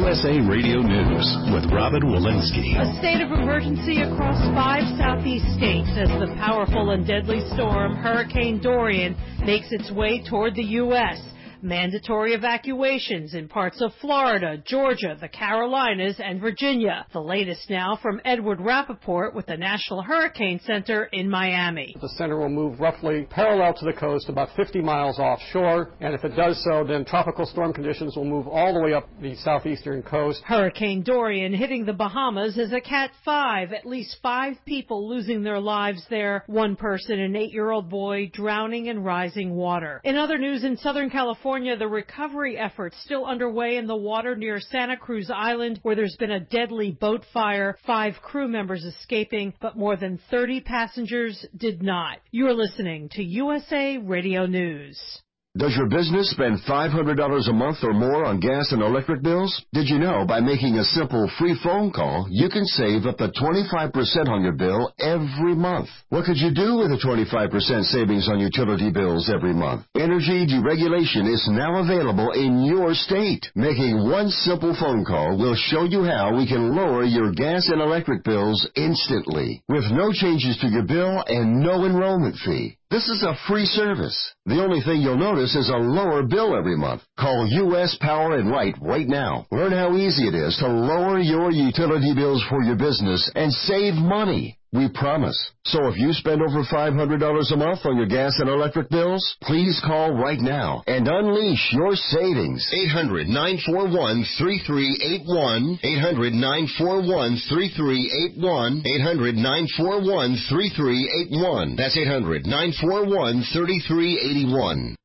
USA Radio News with Robin Walensky. A state of emergency across 5 southeast states as the powerful and deadly storm Hurricane Dorian makes its way toward the U.S. Mandatory evacuations in parts of Florida, Georgia, the Carolinas, and Virginia. The latest now from Edward Rappaport with the National Hurricane Center in Miami. The center will move roughly parallel to the coast, about 50 miles offshore, and if it does so, then tropical storm conditions will move all the way up the southeastern coast. Hurricane Dorian hitting the Bahamas is a Cat 5. At least 5 people losing their lives there. 1 person, an 8-year-old boy, drowning in rising water. In other news, in Southern California, the recovery efforts still underway in the water near Santa Cruz Island, where there's been a deadly boat fire, 5 crew members escaping, but more than 30 passengers did not. You're listening to USA Radio News. Does your business spend $500 a month or more on gas and electric bills? Did you know by making a simple free phone call, you can save up to 25% on your bill every month? What could you do with a 25% savings on utility bills every month? Energy deregulation is now available in your state. Making one simple phone call will show you how we can lower your gas and electric bills instantly, with no changes to your bill and no enrollment fee. This is a free service. The only thing you'll notice is a lower bill every month. Call U.S. Power and Light right now. Learn how easy it is to lower your utility bills for your business and save money. We promise. So if you spend over $500 a month on your gas and electric bills, please call right now and unleash your savings. 800-941-3381. 800-941-3381. 800-941-3381. That's 800-941-3381.